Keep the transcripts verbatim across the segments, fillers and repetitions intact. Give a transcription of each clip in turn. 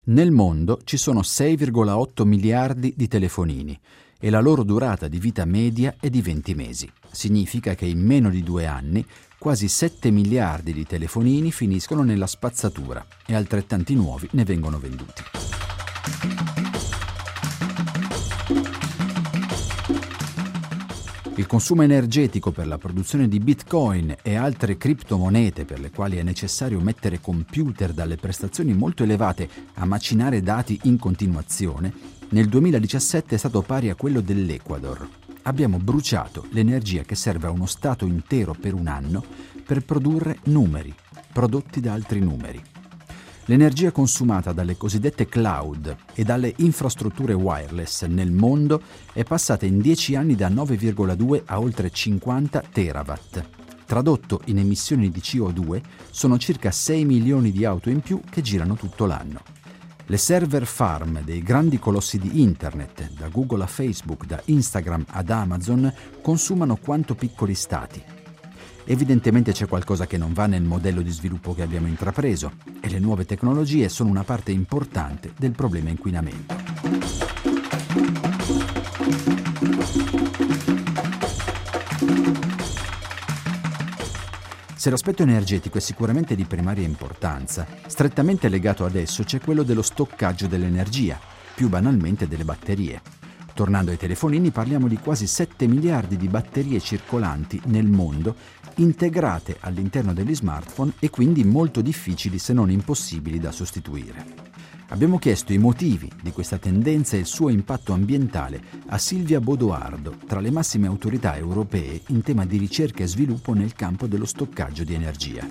Nel mondo ci sono sei virgola otto miliardi di telefonini e la loro durata di vita media è di venti mesi. Significa che in meno di due anni quasi sette miliardi di telefonini finiscono nella spazzatura e altrettanti nuovi ne vengono venduti. Il consumo energetico per la produzione di Bitcoin e altre criptomonete per le quali è necessario mettere computer dalle prestazioni molto elevate a macinare dati in continuazione, nel duemiladiciassette è stato pari a quello dell'Ecuador. Abbiamo bruciato l'energia che serve a uno Stato intero per un anno per produrre numeri, prodotti da altri numeri. L'energia consumata dalle cosiddette cloud e dalle infrastrutture wireless nel mondo è passata in dieci anni da nove virgola due a oltre cinquanta terawatt. Tradotto in emissioni di C O due, sono circa sei milioni di auto in più che girano tutto l'anno. Le server farm dei grandi colossi di internet, da Google a Facebook, da Instagram ad Amazon, consumano quanto piccoli stati. Evidentemente c'è qualcosa che non va nel modello di sviluppo che abbiamo intrapreso e le nuove tecnologie sono una parte importante del problema inquinamento. Se l'aspetto energetico è sicuramente di primaria importanza, strettamente legato ad esso c'è quello dello stoccaggio dell'energia, più banalmente delle batterie. Tornando ai telefonini, parliamo di quasi sette miliardi di batterie circolanti nel mondo, integrate all'interno degli smartphone e quindi molto difficili se non impossibili da sostituire. Abbiamo chiesto i motivi di questa tendenza e il suo impatto ambientale a Silvia Bodoardo, tra le massime autorità europee in tema di ricerca e sviluppo nel campo dello stoccaggio di energia.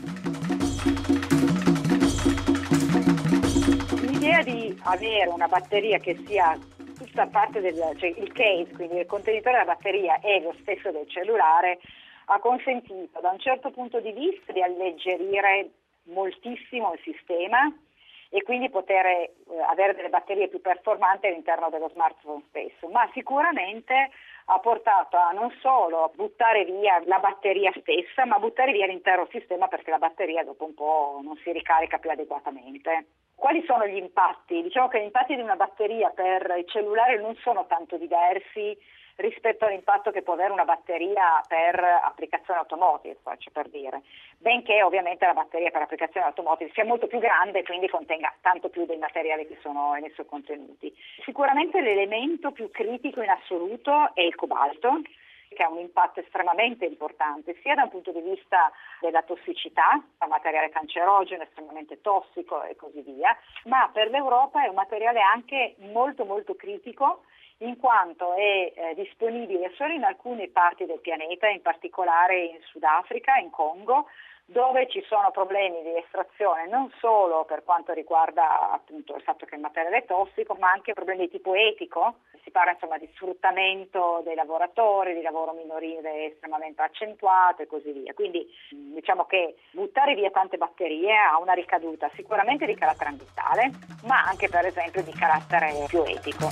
L'idea di avere una batteria che sia tutta parte del, cioè il case, quindi il contenitore della batteria è lo stesso del cellulare, ha consentito da un certo punto di vista di alleggerire moltissimo il sistema e quindi poter eh, avere delle batterie più performanti all'interno dello smartphone stesso, ma sicuramente ha portato a non solo buttare via la batteria stessa, ma buttare via l'intero sistema perché la batteria dopo un po' non si ricarica più adeguatamente. Quali sono gli impatti? Diciamo che gli impatti di una batteria per il cellulare non sono tanto diversi rispetto all'impatto che può avere una batteria per applicazioni automotive, faccio per dire, benché ovviamente la batteria per applicazioni automotive sia molto più grande e quindi contenga tanto più dei materiali che sono in esso contenuti. Sicuramente l'elemento più critico in assoluto è il cobalto, che ha un impatto estremamente importante sia da un punto di vista della tossicità, è un materiale cancerogeno, estremamente tossico e così via, ma per l'Europa è un materiale anche molto molto critico in quanto è eh, disponibile solo in alcune parti del pianeta, in particolare in Sudafrica, in Congo, dove ci sono problemi di estrazione non solo per quanto riguarda appunto il fatto che il materiale è tossico, ma anche problemi di tipo etico. Si parla insomma di sfruttamento dei lavoratori, di lavoro minorile estremamente accentuato e così via. Quindi diciamo che buttare via tante batterie ha una ricaduta sicuramente di carattere ambientale, ma anche per esempio di carattere più etico.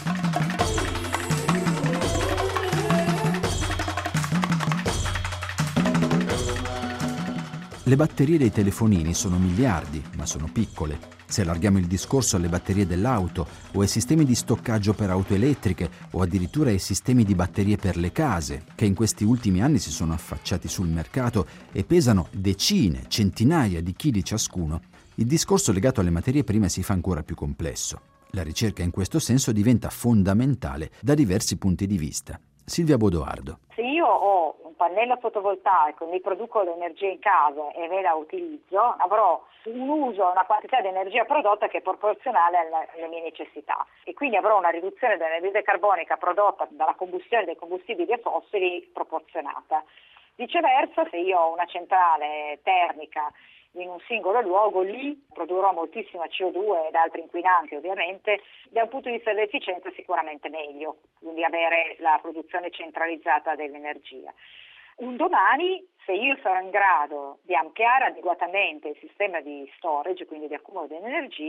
Le batterie dei telefonini sono miliardi, ma sono piccole. Se allarghiamo il discorso alle batterie dell'auto o ai sistemi di stoccaggio per auto elettriche o addirittura ai sistemi di batterie per le case, che in questi ultimi anni si sono affacciati sul mercato e pesano decine, centinaia di chili ciascuno, il discorso legato alle materie prime si fa ancora più complesso. La ricerca in questo senso diventa fondamentale da diversi punti di vista. Silvia Bodoardo. Se io ho un pannello fotovoltaico, mi produco l'energia in casa e ve la utilizzo, avrò un uso, una quantità di energia prodotta che è proporzionale alle, alle mie necessità e quindi avrò una riduzione dell'anidride carbonica prodotta dalla combustione dei combustibili fossili proporzionata. Viceversa, se io ho una centrale termica in un singolo luogo, lì produrrò moltissima C O due ed altri inquinanti ovviamente, da un punto di vista dell'efficienza sicuramente meglio, quindi avere la produzione centralizzata dell'energia. Un domani, se io sarò in grado di ampliare adeguatamente il sistema di storage, quindi di accumulo di energia,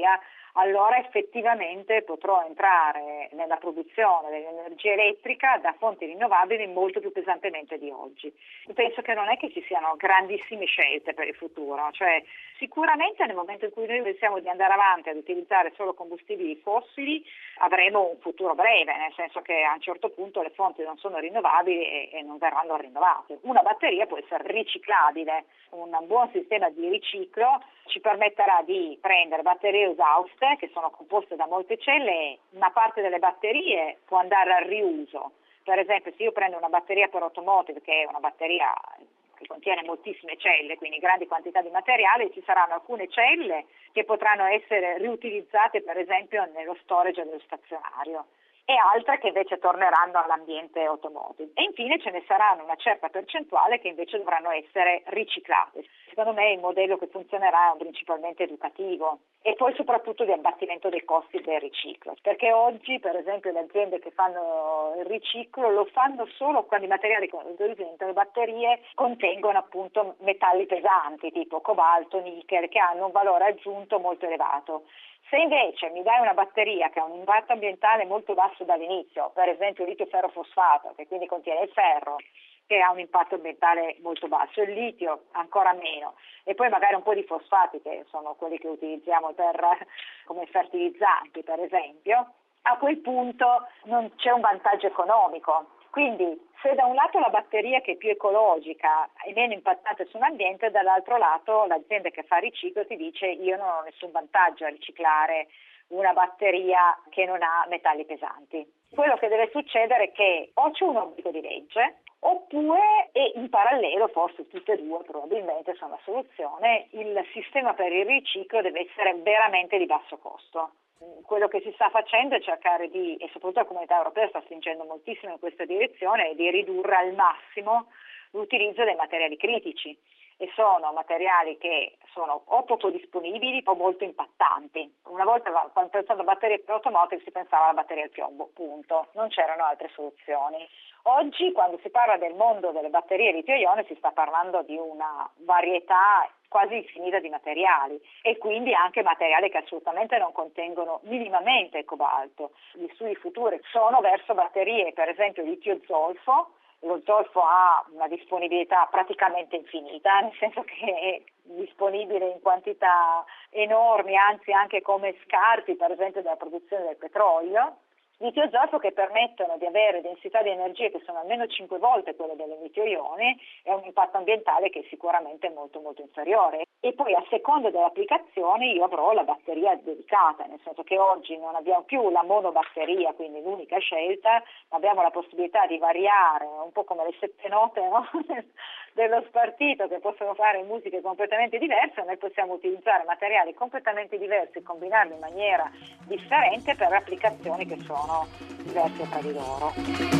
allora effettivamente potrò entrare nella produzione dell'energia elettrica da fonti rinnovabili molto più pesantemente di oggi. Penso che non è che ci siano grandissime scelte per il futuro, cioè sicuramente nel momento in cui noi pensiamo di andare avanti ad utilizzare solo combustibili fossili avremo un futuro breve, nel senso che a un certo punto le fonti non sono rinnovabili e, e non verranno rinnovate. Una batteria può essere riciclabile, un buon sistema di riciclo ci permetterà di prendere batterie esauste che sono composte da molte celle e una parte delle batterie può andare al riuso. Per esempio, se io prendo una batteria per automotive, che è una batteria che contiene moltissime celle, quindi grandi quantità di materiale, ci saranno alcune celle che potranno essere riutilizzate per esempio nello storage dello stazionario e altre che invece torneranno all'ambiente automotive. E infine ce ne saranno una certa percentuale che invece dovranno essere riciclate. Secondo me il modello che funzionerà è principalmente educativo e poi soprattutto di abbattimento dei costi del riciclo, perché oggi per esempio le aziende che fanno il riciclo lo fanno solo quando i materiali che utilizzano le batterie contengono appunto metalli pesanti tipo cobalto, nickel, che hanno un valore aggiunto molto elevato. Se invece mi dai una batteria che ha un impatto ambientale molto basso dall'inizio, per esempio il litio ferrofosfato, che quindi contiene il ferro, che ha un impatto ambientale molto basso, il litio ancora meno, e poi magari un po' di fosfati, che sono quelli che utilizziamo per, come fertilizzanti per esempio, a quel punto non c'è un vantaggio economico. Quindi se da un lato la batteria che è più ecologica e meno impattante sull'ambiente, dall'altro lato l'azienda che fa riciclo ti dice io non ho nessun vantaggio a riciclare una batteria che non ha metalli pesanti. Quello che deve succedere è che o c'è un obbligo di legge oppure, e in parallelo, forse tutte e due probabilmente sono la soluzione, il sistema per il riciclo deve essere veramente di basso costo. Quello che si sta facendo è cercare di, e soprattutto la Comunità Europea sta spingendo moltissimo in questa direzione, di ridurre al massimo l'utilizzo dei materiali critici. E sono materiali che sono o poco disponibili o molto impattanti. Una volta quando pensavo a batterie per automotive si pensava alla batteria al piombo, punto. Non c'erano altre soluzioni. Oggi quando si parla del mondo delle batterie litio-ione si sta parlando di una varietà quasi infinita di materiali e quindi anche materiali che assolutamente non contengono minimamente cobalto. Gli studi futuri sono verso batterie, per esempio litio-zolfo. Lo zolfo ha una disponibilità praticamente infinita, nel senso che è disponibile in quantità enormi, anzi anche come scarti, per esempio, della produzione del petrolio. Litio-zolfo che permettono di avere densità di energia che sono almeno cinque volte quelle delle litio-ione e un impatto ambientale che è sicuramente molto molto inferiore. E poi a seconda delle applicazioni io avrò la batteria dedicata, nel senso che oggi non abbiamo più la monobatteria, quindi l'unica scelta, ma abbiamo la possibilità di variare, un po' come le sette note, no? dello spartito, che possono fare musiche completamente diverse. Noi possiamo utilizzare materiali completamente diversi e combinarli in maniera differente per applicazioni che sono diverse tra di loro.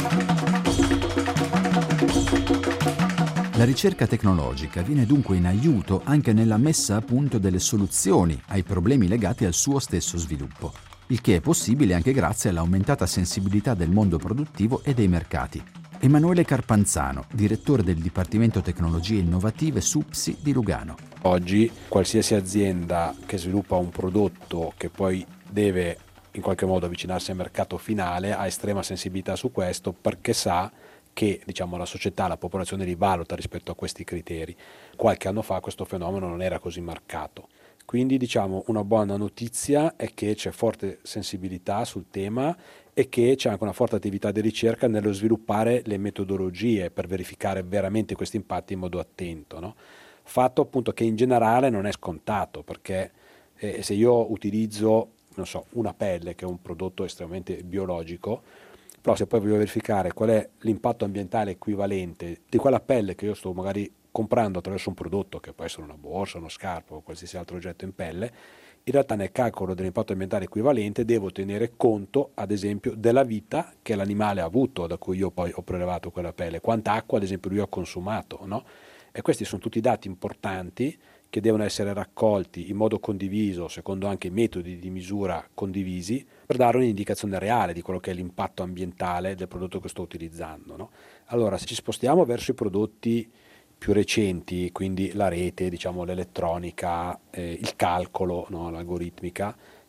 La ricerca tecnologica viene dunque in aiuto anche nella messa a punto delle soluzioni ai problemi legati al suo stesso sviluppo, il che è possibile anche grazie all'aumentata sensibilità del mondo produttivo e dei mercati. Emanuele Carpanzano, direttore del Dipartimento Tecnologie Innovative SUPSI di Lugano. Oggi qualsiasi azienda che sviluppa un prodotto che poi deve in qualche modo avvicinarsi al mercato finale ha estrema sensibilità su questo, perché sa che diciamo, la società, la popolazione rivaluta rispetto a questi criteri. Qualche anno fa questo fenomeno non era così marcato. Quindi diciamo una buona notizia è che c'è forte sensibilità sul tema e che c'è anche una forte attività di ricerca nello sviluppare le metodologie per verificare veramente questi impatti in modo attento, no? Fatto appunto che in generale non è scontato, perché eh, se io utilizzo non so, una pelle che è un prodotto estremamente biologico, però se poi voglio verificare qual è l'impatto ambientale equivalente di quella pelle che io sto magari comprando attraverso un prodotto che può essere una borsa, uno scarpo o qualsiasi altro oggetto in pelle, in realtà nel calcolo dell'impatto ambientale equivalente devo tenere conto ad esempio della vita che l'animale ha avuto da cui io poi ho prelevato quella pelle, quanta acqua ad esempio lui ha consumato, no? E questi sono tutti dati importanti che devono essere raccolti in modo condiviso, secondo anche metodi di misura condivisi, per dare un'indicazione reale di quello che è l'impatto ambientale del prodotto che sto utilizzando, no? Allora, se ci spostiamo verso i prodotti più recenti, quindi la rete, diciamo l'elettronica, eh, il calcolo, no, l'algoritmica,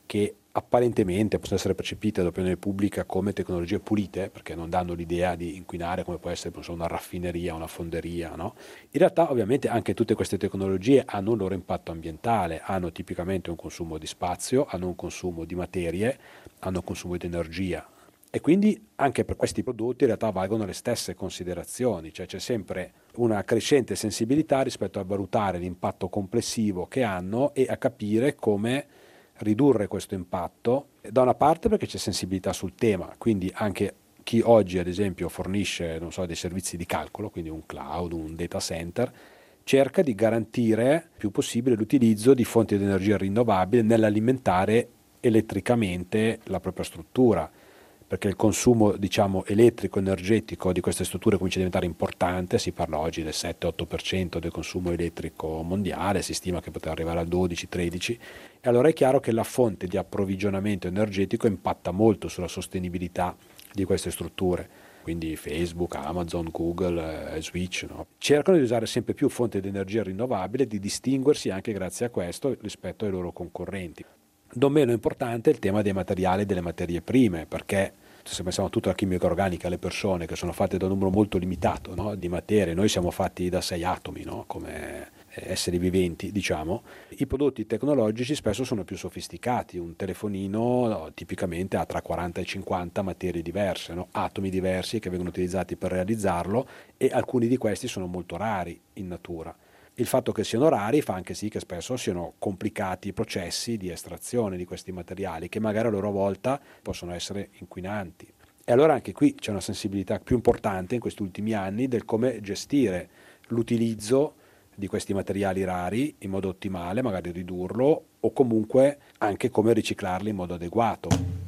che apparentemente possono essere percepite dall'opinione pubblica come tecnologie pulite, perché non danno l'idea di inquinare come può essere so, una raffineria, una fonderia, no? In realtà ovviamente anche tutte queste tecnologie hanno un loro impatto ambientale, hanno tipicamente un consumo di spazio, hanno un consumo di materie, hanno un consumo di energia, e quindi anche per questi prodotti in realtà valgono le stesse considerazioni, cioè c'è sempre una crescente sensibilità rispetto a valutare l'impatto complessivo che hanno e a capire come ridurre questo impatto, da una parte perché c'è sensibilità sul tema, quindi anche chi oggi ad esempio fornisce non so, dei servizi di calcolo, quindi un cloud, un data center, cerca di garantire il più possibile l'utilizzo di fonti di energia rinnovabile nell'alimentare elettricamente la propria struttura, perché il consumo diciamo elettrico energetico di queste strutture comincia a diventare importante, si parla oggi del sette otto per cento del consumo elettrico mondiale, si stima che potrà arrivare al dodici tredici, e allora è chiaro che la fonte di approvvigionamento energetico impatta molto sulla sostenibilità di queste strutture. Quindi Facebook, Amazon, Google, eh, Switch, no? cercano di usare sempre più fonti di energia rinnovabile, di distinguersi anche grazie a questo rispetto ai loro concorrenti. Non meno importante è il tema dei materiali e delle materie prime, perché se pensiamo a tutta la chimica organica, le persone che sono fatte da un numero molto limitato no? di materie, noi siamo fatti da sei atomi no? come esseri viventi, diciamo, i prodotti tecnologici spesso sono più sofisticati, un telefonino no, tipicamente ha tra quaranta e cinquanta materie diverse, no? atomi diversi che vengono utilizzati per realizzarlo, e alcuni di questi sono molto rari in natura. Il fatto che siano rari fa anche sì che spesso siano complicati i processi di estrazione di questi materiali, che magari a loro volta possono essere inquinanti. E allora anche qui c'è una sensibilità più importante in questi ultimi anni del come gestire l'utilizzo di questi materiali rari in modo ottimale, magari ridurlo, o comunque anche come riciclarli in modo adeguato.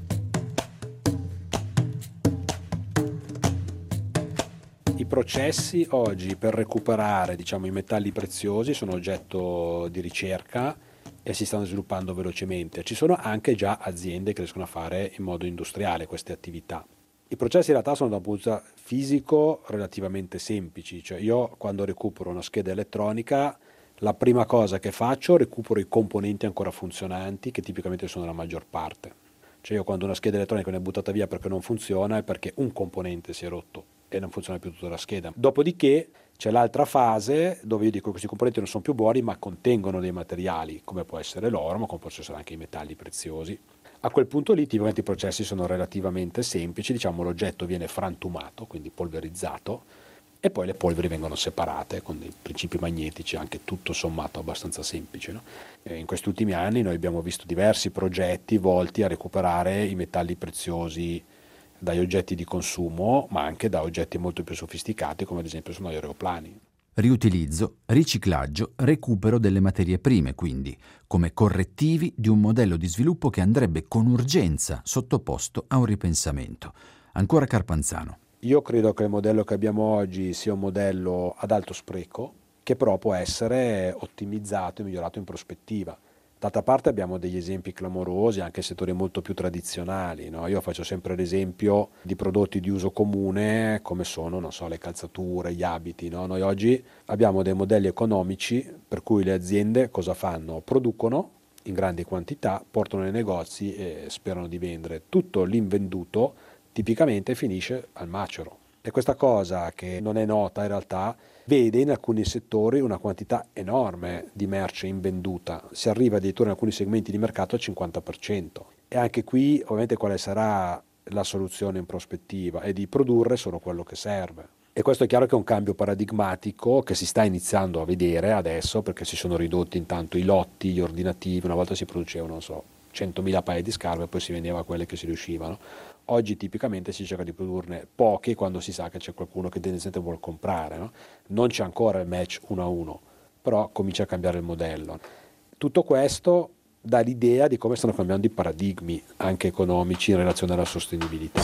I processi oggi per recuperare diciamo, i metalli preziosi sono oggetto di ricerca e si stanno sviluppando velocemente. Ci sono anche già aziende che riescono a fare in modo industriale queste attività. I processi in realtà sono da un punto di vista fisico relativamente semplici, cioè io quando recupero una scheda elettronica la prima cosa che faccio recupero i componenti ancora funzionanti, che tipicamente sono la maggior parte. Cioè io quando una scheda elettronica viene buttata via perché non funziona è perché un componente si è rotto e non funziona più tutta la scheda. Dopodiché c'è l'altra fase dove io dico che questi componenti non sono più buoni ma contengono dei materiali, come può essere l'oro, ma come possono essere anche i metalli preziosi. A quel punto lì tipicamente i processi sono relativamente semplici, diciamo l'oggetto viene frantumato, quindi polverizzato, e poi le polveri vengono separate con dei principi magnetici, anche tutto sommato abbastanza semplice. No? E in questi ultimi anni noi abbiamo visto diversi progetti volti a recuperare i metalli preziosi dagli oggetti di consumo, ma anche da oggetti molto più sofisticati, come ad esempio sono gli aeroplani. Riutilizzo, riciclaggio, recupero delle materie prime, quindi, come correttivi di un modello di sviluppo che andrebbe con urgenza sottoposto a un ripensamento. Ancora Carpanzano. Io credo che il modello che abbiamo oggi sia un modello ad alto spreco, che però può essere ottimizzato e migliorato in prospettiva. D'altra parte abbiamo degli esempi clamorosi anche in settori molto più tradizionali, no? Io faccio sempre l'esempio di prodotti di uso comune come sono, non so, le calzature, gli abiti, no? Noi oggi abbiamo dei modelli economici per cui le aziende cosa fanno? Producono in grandi quantità, portano nei negozi e sperano di vendere. Tutto l'invenduto tipicamente finisce al macero. E questa cosa, che non è nota in realtà, vede in alcuni settori una quantità enorme di merce invenduta, si arriva addirittura in alcuni segmenti di mercato al cinquanta per cento. E anche qui ovviamente quale sarà la soluzione in prospettiva? È di produrre solo quello che serve. E questo è chiaro che è un cambio paradigmatico che si sta iniziando a vedere adesso, perché si sono ridotti intanto i lotti, gli ordinativi. Una volta si producevano, non so, centomila paia di scarpe e poi si vendeva quelle che si riuscivano. Oggi tipicamente si cerca di produrne pochi quando si sa che c'è qualcuno che tendenzialmente vuole comprare, no? Non c'è ancora il match uno a uno, però comincia a cambiare il modello. Tutto questo dà l'idea di come stanno cambiando i paradigmi anche economici in relazione alla sostenibilità.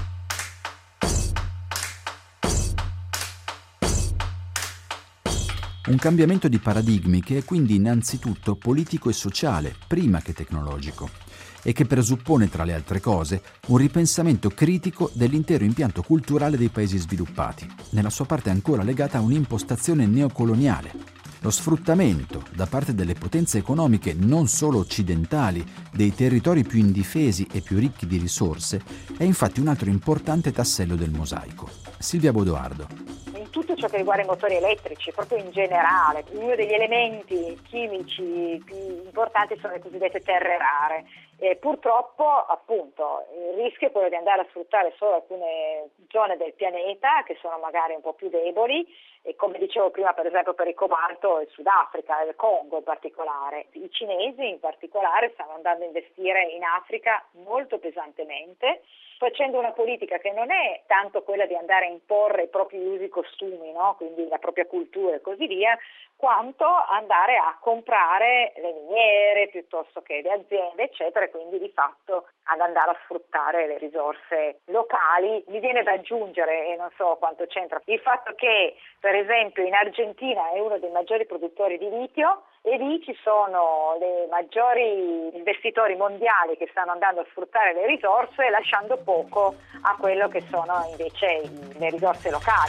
Un cambiamento di paradigmi che è quindi innanzitutto politico e sociale, prima che tecnologico, e che presuppone, tra le altre cose, un ripensamento critico dell'intero impianto culturale dei paesi sviluppati, nella sua parte ancora legata a un'impostazione neocoloniale. Lo sfruttamento da parte delle potenze economiche non solo occidentali dei territori più indifesi e più ricchi di risorse è infatti un altro importante tassello del mosaico. Silvia Bodoardo. In tutto ciò che riguarda i motori elettrici, proprio in generale, uno degli elementi chimici più importanti sono le cosiddette terre rare. E purtroppo, appunto, il rischio è quello di andare a sfruttare solo alcune zone del pianeta che sono magari un po' più deboli, e come dicevo prima, per esempio per il cobalto, il Sudafrica, il Congo in particolare. I cinesi in particolare stanno andando a investire in Africa molto pesantemente, facendo una politica che non è tanto quella di andare a imporre i propri usi costumi, no? Quindi la propria cultura e così via, quanto andare a comprare le miniere piuttosto che le aziende, eccetera, e quindi di fatto ad andare a sfruttare le risorse locali. Mi viene da aggiungere, e non so quanto c'entra, il fatto che per esempio in Argentina è uno dei maggiori produttori di litio, e lì ci sono i maggiori investitori mondiali che stanno andando a sfruttare le risorse, lasciando poco a quello che sono invece le risorse locali.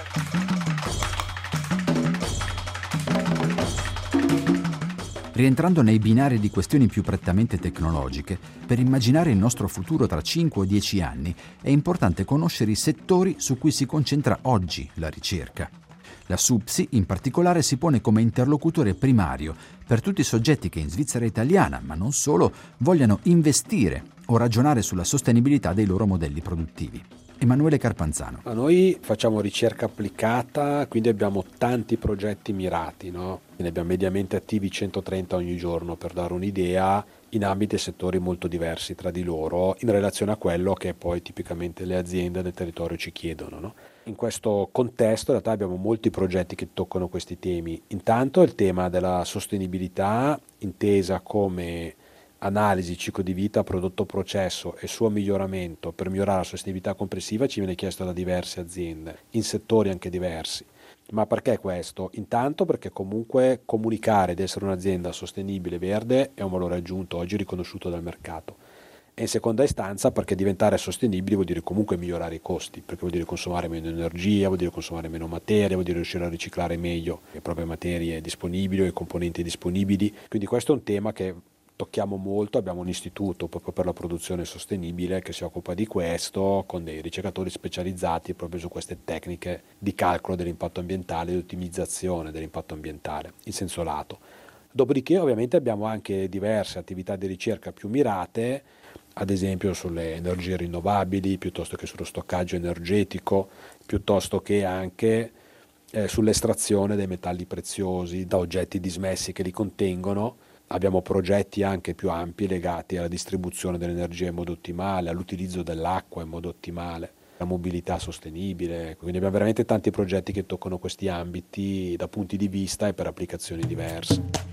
Rientrando nei binari di questioni più prettamente tecnologiche, per immaginare il nostro futuro tra cinque o dieci anni è importante conoscere i settori su cui si concentra oggi la ricerca. La SUPSI, in particolare, si pone come interlocutore primario per tutti i soggetti che in Svizzera italiana, ma non solo, vogliano investire o ragionare sulla sostenibilità dei loro modelli produttivi. Emanuele Carpanzano. Ma noi facciamo ricerca applicata, quindi abbiamo tanti progetti mirati, no? Ne abbiamo mediamente attivi centotrenta ogni giorno, per dare un'idea, in ambiti e settori molto diversi tra di loro, in relazione a quello che poi tipicamente le aziende del territorio ci chiedono, no? In questo contesto in realtà abbiamo molti progetti che toccano questi temi. Intanto il tema della sostenibilità, intesa come analisi, ciclo di vita, prodotto processo e suo miglioramento per migliorare la sostenibilità complessiva, ci viene chiesto da diverse aziende, in settori anche diversi. Ma perché questo? Intanto perché comunque comunicare di essere un'azienda sostenibile, verde, è un valore aggiunto oggi riconosciuto dal mercato. E in seconda istanza perché diventare sostenibili vuol dire comunque migliorare i costi, perché vuol dire consumare meno energia, vuol dire consumare meno materia, vuol dire riuscire a riciclare meglio le proprie materie disponibili o i componenti disponibili. Quindi questo è un tema che tocchiamo molto, abbiamo un istituto proprio per la produzione sostenibile che si occupa di questo, con dei ricercatori specializzati proprio su queste tecniche di calcolo dell'impatto ambientale e di ottimizzazione dell'impatto ambientale, in senso lato. Dopodiché ovviamente abbiamo anche diverse attività di ricerca più mirate, ad esempio sulle energie rinnovabili, piuttosto che sullo stoccaggio energetico, piuttosto che anche eh, sull'estrazione dei metalli preziosi da oggetti dismessi che li contengono. Abbiamo progetti anche più ampi legati alla distribuzione dell'energia in modo ottimale, all'utilizzo dell'acqua in modo ottimale, alla mobilità sostenibile. Quindi abbiamo veramente tanti progetti che toccano questi ambiti da punti di vista e per applicazioni diverse.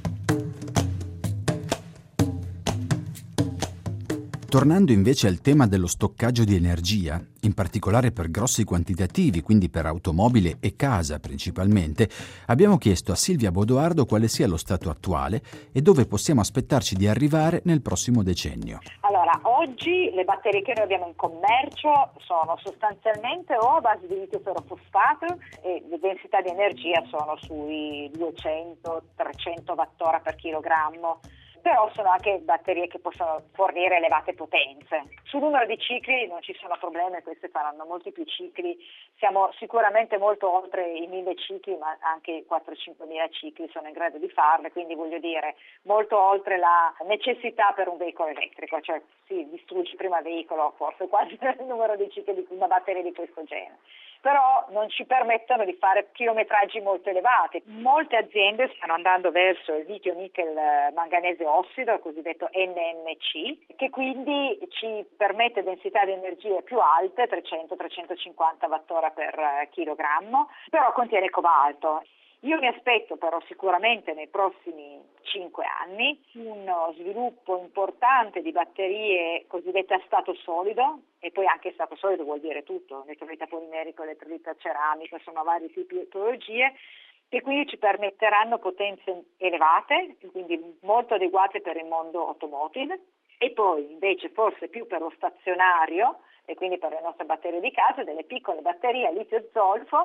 Tornando invece al tema dello stoccaggio di energia, in particolare per grossi quantitativi, quindi per automobile e casa principalmente, abbiamo chiesto a Silvia Bodoardo quale sia lo stato attuale e dove possiamo aspettarci di arrivare nel prossimo decennio. Allora, oggi le batterie che noi abbiamo in commercio sono sostanzialmente o a base di litio ferrofosfato e le densità di energia sono sui duecento trecento watt-ora per chilogrammo. Però sono anche batterie che possono fornire elevate potenze. Sul numero di cicli non ci sono problemi, queste faranno molti più cicli, siamo sicuramente molto oltre i mille cicli, ma anche i quattro cinque mila cicli sono in grado di farle, quindi voglio dire molto oltre la necessità per un veicolo elettrico, cioè si distrugge prima il veicolo, forse quasi il numero di cicli di una batteria di questo genere. Però non ci permettono di fare chilometraggi molto elevati. Molte aziende stanno andando verso il litio nickel manganese ossido, il cosiddetto N M C, che quindi ci permette densità di energie più alte, trecento trecentocinquanta watt-ora per chilogrammo, però contiene cobalto. Io mi aspetto però sicuramente nei prossimi cinque anni uno sviluppo importante di batterie cosiddette a stato solido, e poi anche stato solido vuol dire tutto, elettrolita polimerico, elettrolita ceramica, insomma varie tipi di tecnologie, che quindi ci permetteranno potenze elevate, quindi molto adeguate per il mondo automotive, e poi invece forse più per lo stazionario, e quindi per le nostre batterie di casa, delle piccole batterie a litio zolfo,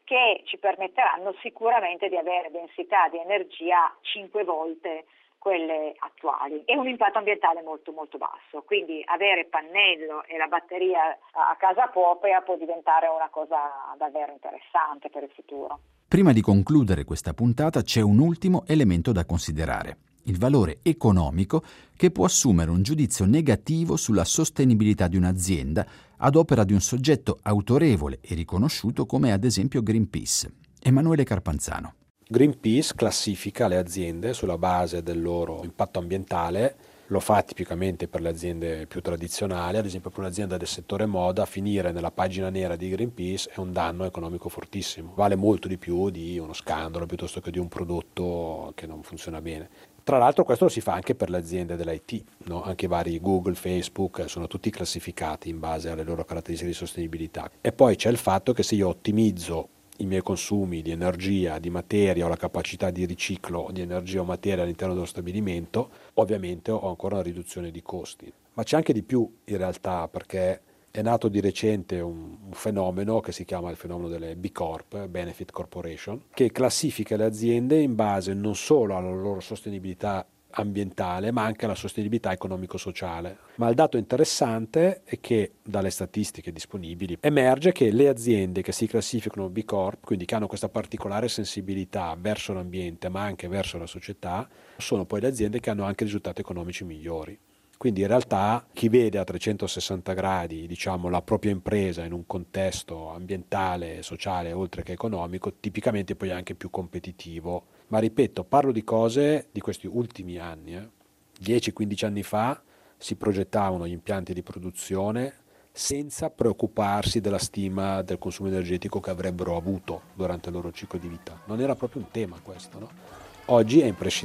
che ci permetteranno sicuramente di avere densità di energia cinque volte quelle attuali e un impatto ambientale molto molto basso. Quindi avere il pannello e la batteria a casa propria può diventare una cosa davvero interessante per il futuro. Prima di concludere questa puntata c'è un ultimo elemento da considerare: il valore economico che può assumere un giudizio negativo sulla sostenibilità di un'azienda ad opera di un soggetto autorevole e riconosciuto come ad esempio Greenpeace. Emanuele Carpanzano. Greenpeace classifica le aziende sulla base del loro impatto ambientale, lo fa tipicamente per le aziende più tradizionali, ad esempio per un'azienda del settore moda finire nella pagina nera di Greenpeace è un danno economico fortissimo, vale molto di più di uno scandalo piuttosto che di un prodotto che non funziona bene. Tra l'altro questo lo si fa anche per le aziende dell'I T, no? Anche vari Google, Facebook sono tutti classificati in base alle loro caratteristiche di sostenibilità. E poi c'è il fatto che se io ottimizzo i miei consumi di energia, di materia o la capacità di riciclo di energia o materia all'interno dello stabilimento, ovviamente ho ancora una riduzione di costi. Ma c'è anche di più in realtà, perché è nato di recente un, un fenomeno che si chiama il fenomeno delle B Corp, Benefit Corporation, che classifica le aziende in base non solo alla loro sostenibilità ambientale ma anche alla sostenibilità economico-sociale. Ma il dato interessante è che dalle statistiche disponibili emerge che le aziende che si classificano B Corp, quindi che hanno questa particolare sensibilità verso l'ambiente ma anche verso la società, sono poi le aziende che hanno anche risultati economici migliori. Quindi in realtà chi vede a trecentosessanta gradi, diciamo, la propria impresa in un contesto ambientale, sociale oltre che economico, tipicamente poi è anche più competitivo. Ma ripeto, parlo di cose di questi ultimi anni. Eh. dieci quindici anni fa si progettavano gli impianti di produzione senza preoccuparsi della stima del consumo energetico che avrebbero avuto durante il loro ciclo di vita. Non era proprio un tema questo, no? Oggi è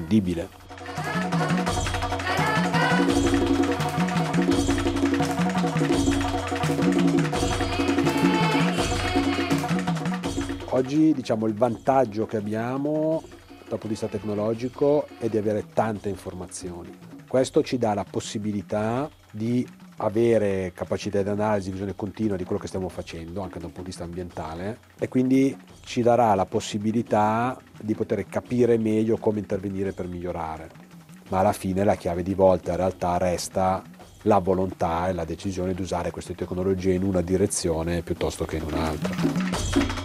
imprescindibile. Oggi, diciamo, il vantaggio che abbiamo dal punto di vista tecnologico è di avere tante informazioni. Questo ci dà la possibilità di avere capacità di analisi, di visione continua di quello che stiamo facendo, anche da un punto di vista ambientale, e quindi ci darà la possibilità di poter capire meglio come intervenire per migliorare. Ma alla fine la chiave di volta in realtà resta la volontà e la decisione di usare queste tecnologie in una direzione piuttosto che in un'altra.